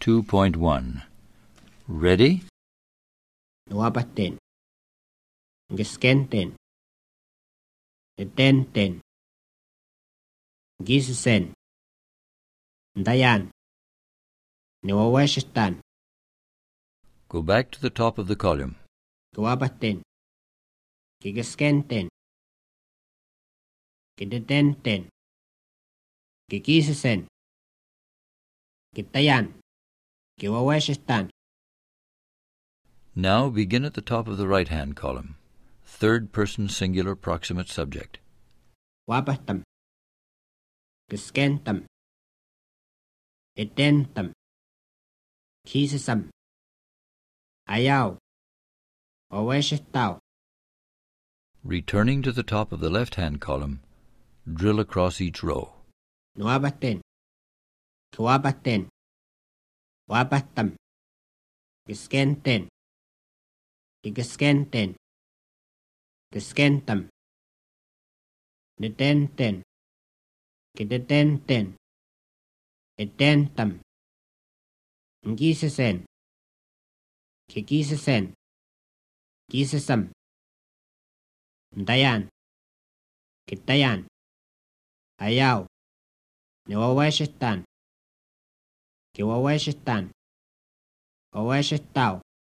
2.1. Ready? Nuapaten. Geskenten. Etenten. Gisesen. Dayan. Nuawashtan. Go back to the top of the column. Guapaten. Gigeskenten. Gidetenten. Gigisesen. Gitayan. Giwawashtan. Now begin at the top of the right-hand column. Third person singular proximate subject. Wapatam. Giskentam. Etentam. Kisesam. Ayaw. Owashitao. Returning to the top of the left-hand column, drill across each row. Nuabaten. Kuabaten. Wapatam. Giskenten. Giskenten. Giskentam. Detenten. Gidetenten. Etentam. Gisesen. Kigisesen. Gisesam. Dayan. Kitayan. Ayaw. Niwawashtan. Kiwawashtan. Owashitao.